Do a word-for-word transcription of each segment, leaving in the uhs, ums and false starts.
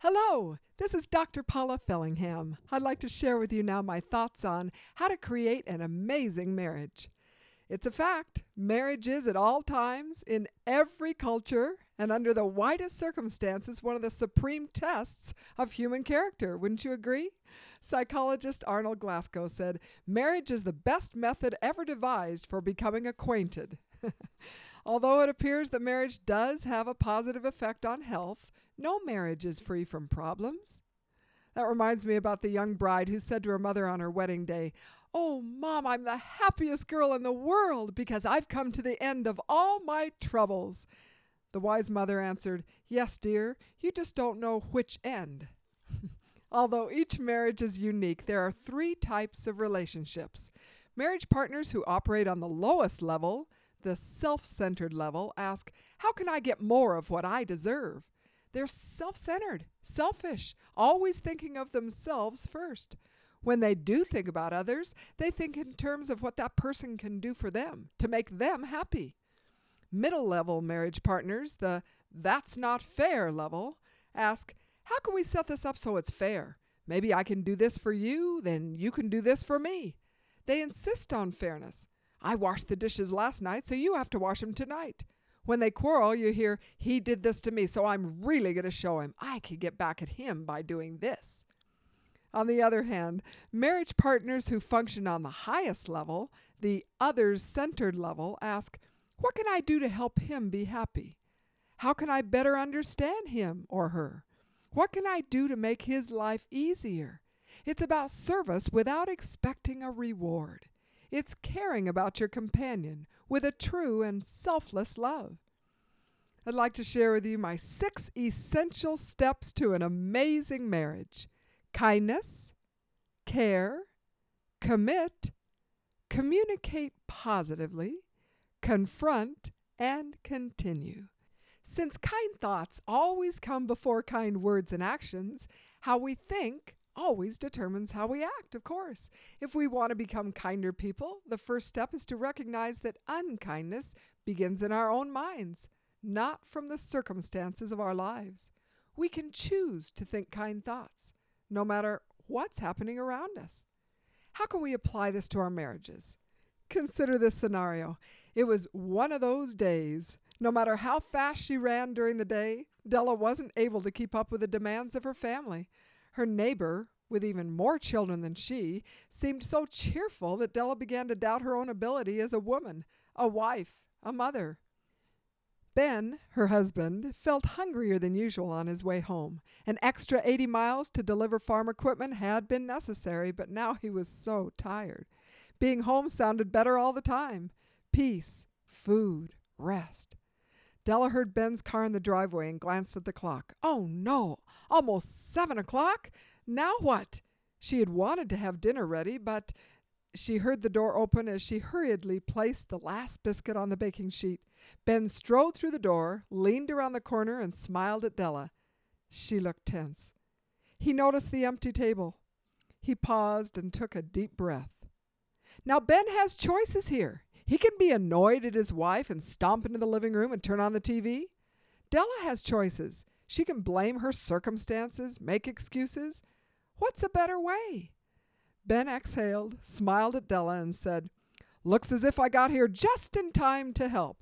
Hello, this is Doctor Paula Fellingham. I'd like to share with you now my thoughts on how to create an amazing marriage. It's a fact, marriage is at all times, in every culture, and under the widest circumstances, one of the supreme tests of human character. Wouldn't you agree? Psychologist Arnold Glasgow said, "Marriage is the best method ever devised for becoming acquainted." Although it appears that marriage does have a positive effect on health, no marriage is free from problems. That reminds me about the young bride who said to her mother on her wedding day, "Oh, Mom, I'm the happiest girl in the world because I've come to the end of all my troubles." The wise mother answered, "Yes, dear, you just don't know which end." Although each marriage is unique, there are three types of relationships. Marriage partners who operate on the lowest level, the self-centered level, ask, "How can I get more of what I deserve?" They're self-centered, selfish, always thinking of themselves first. When they do think about others, they think in terms of what that person can do for them to make them happy. Middle-level marriage partners, the "that's not fair" level, ask, "How can we set this up so it's fair? Maybe I can do this for you, then you can do this for me." They insist on fairness. "I washed the dishes last night, so you have to wash them tonight." When they quarrel, you hear, "He did this to me, so I'm really going to show him. I can get back at him by doing this." On the other hand, marriage partners who function on the highest level, the others-centered level, ask, "What can I do to help him be happy? How can I better understand him or her? What can I do to make his life easier?" It's about service without expecting a reward. It's caring about your companion with a true and selfless love. I'd like to share with you my six essential steps to an amazing marriage. Kindness, care, commit, communicate positively, confront, and continue. Since kind thoughts always come before kind words and actions, how we think always determines how we act, of course. If we want to become kinder people, the first step is to recognize that unkindness begins in our own minds, not from the circumstances of our lives. We can choose to think kind thoughts, no matter what's happening around us. How can we apply this to our marriages? Consider this scenario. It was one of those days. No matter how fast she ran during the day, Della wasn't able to keep up with the demands of her family. Her neighbor, with even more children than she, seemed so cheerful that Della began to doubt her own ability as a woman, a wife, a mother. Ben, her husband, felt hungrier than usual on his way home. An extra eighty miles to deliver farm equipment had been necessary, but now he was so tired. Being home sounded better all the time. Peace, food, rest. Della heard Ben's car in the driveway and glanced at the clock. Oh, no, almost seven o'clock? Now what? She had wanted to have dinner ready, but she heard the door open as she hurriedly placed the last biscuit on the baking sheet. Ben strode through the door, leaned around the corner, and smiled at Della. She looked tense. He noticed the empty table. He paused and took a deep breath. Now Ben has choices here. He can be annoyed at his wife and stomp into the living room and turn on the T V. Della has choices. She can blame her circumstances, make excuses. What's a better way? Ben exhaled, smiled at Della, and said, "Looks as if I got here just in time to help."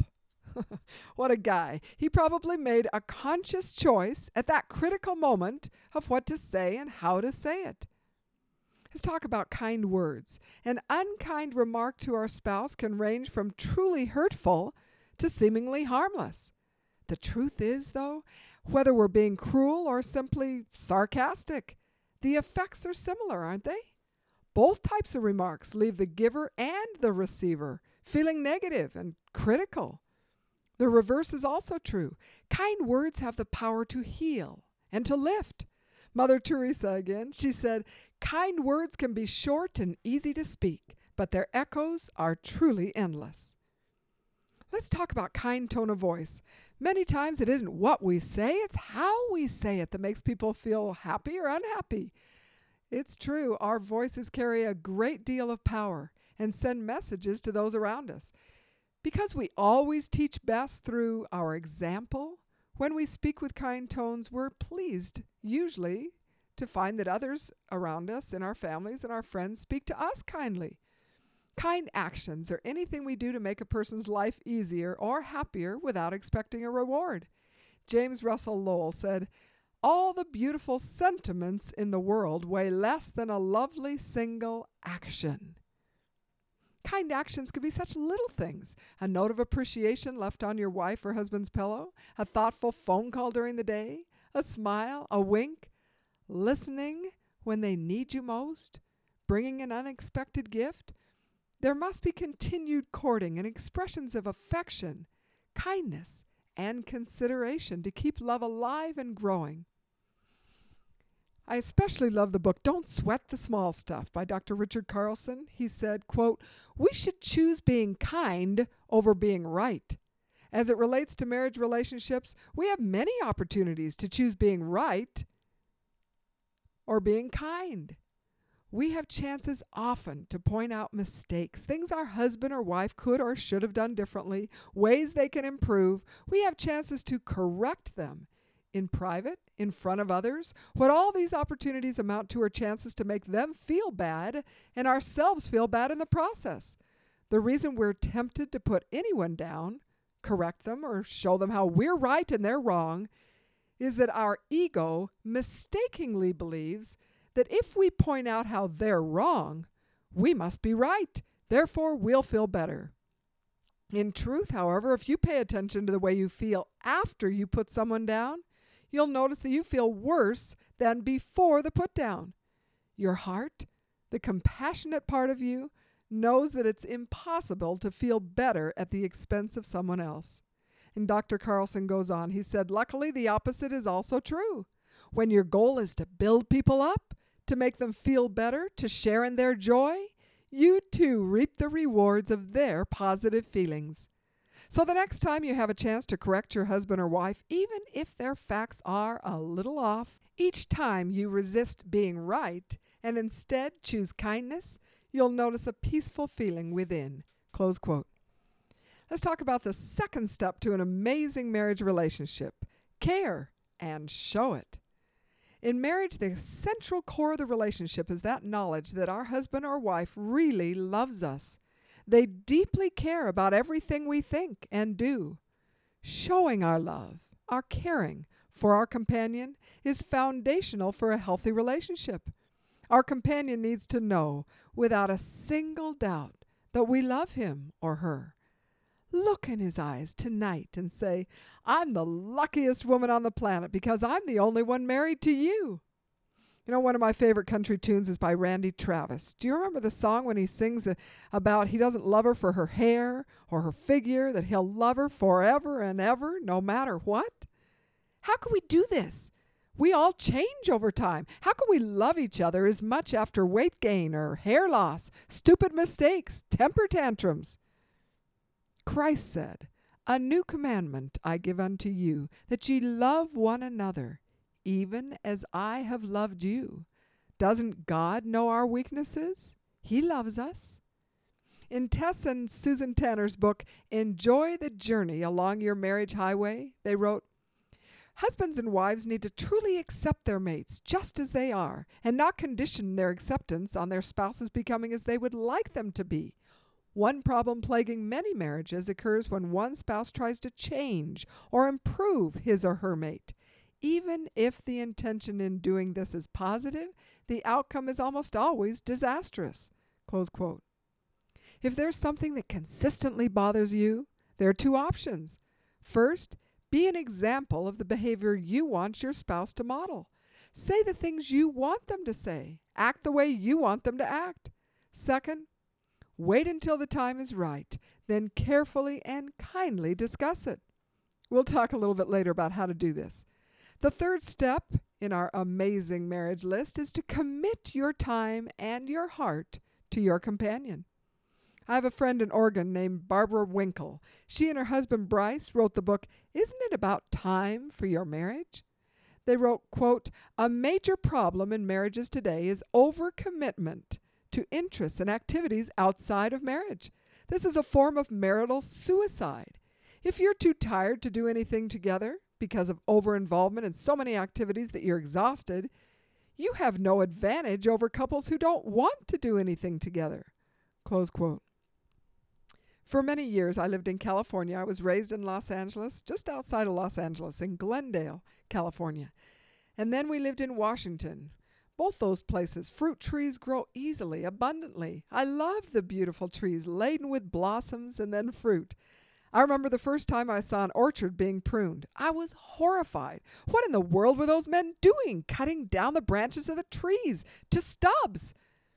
What a guy. He probably made a conscious choice at that critical moment of what to say and how to say it. Let's talk about kind words. An unkind remark to our spouse can range from truly hurtful to seemingly harmless. The truth is, though, whether we're being cruel or simply sarcastic, the effects are similar, aren't they? Both types of remarks leave the giver and the receiver feeling negative and critical. The reverse is also true. Kind words have the power to heal and to lift. Mother Teresa again, she said, "Kind words can be short and easy to speak, but their echoes are truly endless." Let's talk about kind tone of voice. Many times it isn't what we say, it's how we say it that makes people feel happy or unhappy. It's true, our voices carry a great deal of power and send messages to those around us. Because we always teach best through our example, When we speak with kind tones, we're pleased, usually, to find that others around us, in our families and our friends, speak to us kindly. Kind actions are anything we do to make a person's life easier or happier without expecting a reward. James Russell Lowell said, "All the beautiful sentiments in the world weigh less than a lovely single action." Kind actions could be such little things. A note of appreciation left on your wife or husband's pillow, a thoughtful phone call during the day, a smile, a wink, listening when they need you most, bringing an unexpected gift. There must be continued courting and expressions of affection, kindness, and consideration to keep love alive and growing. I especially love the book Don't Sweat the Small Stuff by Doctor Richard Carlson. He said, quote, "We should choose being kind over being right. As it relates to marriage relationships, we have many opportunities to choose being right or being kind. We have chances often to point out mistakes, things our husband or wife could or should have done differently, ways they can improve. We have chances to correct them in private, in front of others. What all these opportunities amount to are chances to make them feel bad and ourselves feel bad in the process. The reason we're tempted to put anyone down, correct them, or show them how we're right and they're wrong is that our ego mistakenly believes that if we point out how they're wrong, we must be right. Therefore, we'll feel better. In truth, however, if you pay attention to the way you feel after you put someone down, you'll notice that you feel worse than before the put down. Your heart, the compassionate part of you, knows that it's impossible to feel better at the expense of someone else. And Doctor Carlson goes on, he said, luckily the opposite is also true. When your goal is to build people up, to make them feel better, to share in their joy, you too reap the rewards of their positive feelings. So the next time you have a chance to correct your husband or wife, even if their facts are a little off, each time you resist being right and instead choose kindness, you'll notice a peaceful feeling within. Close quote. Let's talk about the second step to an amazing marriage relationship. Care and show it. In marriage, the central core of the relationship is that knowledge that our husband or wife really loves us. They deeply care about everything we think and do. Showing our love, our caring for our companion is foundational for a healthy relationship. Our companion needs to know without a single doubt that we love him or her. Look in his eyes tonight and say, I'm the luckiest woman on the planet because I'm the only one married to you. You know, one of my favorite country tunes is by Randy Travis. Do you remember the song when he sings about he doesn't love her for her hair or her figure, that he'll love her forever and ever, no matter what? How can we do this? We all change over time. How can we love each other as much after weight gain or hair loss, stupid mistakes, temper tantrums? Christ said, a new commandment I give unto you, that ye love one another, even as I have loved you. Doesn't God know our weaknesses? He loves us. In Tess and Susan Tanner's book, Enjoy the Journey Along Your Marriage Highway, they wrote, husbands and wives need to truly accept their mates just as they are, and not condition their acceptance on their spouses becoming as they would like them to be. One problem plaguing many marriages occurs when one spouse tries to change or improve his or her mate. Even if the intention in doing this is positive, the outcome is almost always disastrous. Close quote. If there's something that consistently bothers you, there are two options. First, be an example of the behavior you want your spouse to model. Say the things you want them to say. Act the way you want them to act. Second, wait until the time is right, then carefully and kindly discuss it. We'll talk a little bit later about how to do this. The third step in our amazing marriage list is to commit your time and your heart to your companion. I have a friend in Oregon named Barbara Winkle. She and her husband Bryce wrote the book, Isn't It About Time for Your Marriage? They wrote, quote, a major problem in marriages today is overcommitment to interests and activities outside of marriage. This is a form of marital suicide. If you're too tired to do anything together, because of over-involvement in so many activities that you're exhausted, you have no advantage over couples who don't want to do anything together. Close quote. For many years, I lived in California. I was raised in Los Angeles, just outside of Los Angeles, in Glendale, California. And then we lived in Washington. Both those places, fruit trees grow easily, abundantly. I loved the beautiful trees laden with blossoms and then fruit. I remember the first time I saw an orchard being pruned. I was horrified. What in the world were those men doing, cutting down the branches of the trees to stubs?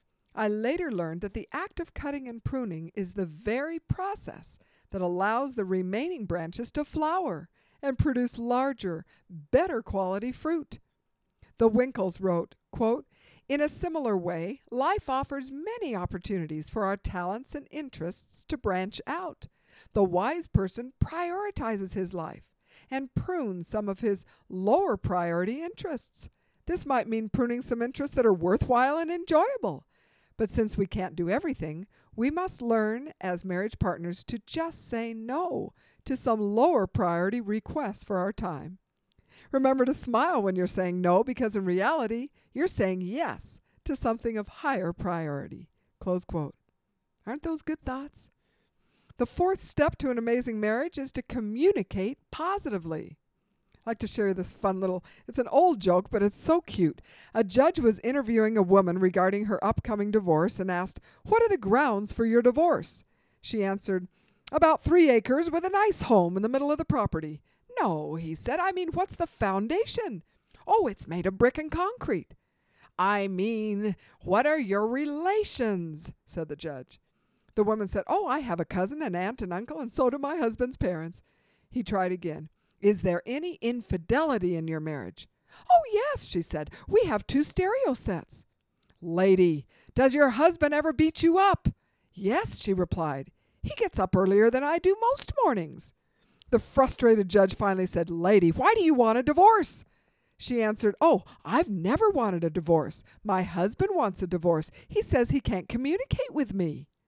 I later learned that the act of cutting and pruning is the very process that allows the remaining branches to flower and produce larger, better quality fruit. The Winkles wrote, quote, "In a similar way, life offers many opportunities for our talents and interests to branch out. The wise person prioritizes his life and prunes some of his lower priority interests. This might mean pruning some interests that are worthwhile and enjoyable. But since we can't do everything, we must learn as marriage partners to just say no to some lower priority requests for our time. Remember to smile when you're saying no, because in reality, you're saying yes to something of higher priority." Close quote. Aren't those good thoughts? The fourth step to an amazing marriage is to communicate positively. I'd like to share this fun little, it's an old joke, but it's so cute. A judge was interviewing a woman regarding her upcoming divorce and asked, "What are the grounds for your divorce?" She answered, "About three acres with a nice home in the middle of the property." "No," he said, "I mean, what's the foundation?" "Oh, it's made of brick and concrete." "I mean, what are your relations?" said the judge. The woman said, "Oh, I have a cousin, an aunt, and uncle, and so do my husband's parents." He tried again. "Is there any infidelity in your marriage?" "Oh, yes," she said. "We have two stereo sets." "Lady, does your husband ever beat you up?" "Yes," she replied. "He gets up earlier than I do most mornings." The frustrated judge finally said, "Lady, why do you want a divorce?" She answered, "Oh, I've never wanted a divorce. My husband wants a divorce. He says he can't communicate with me."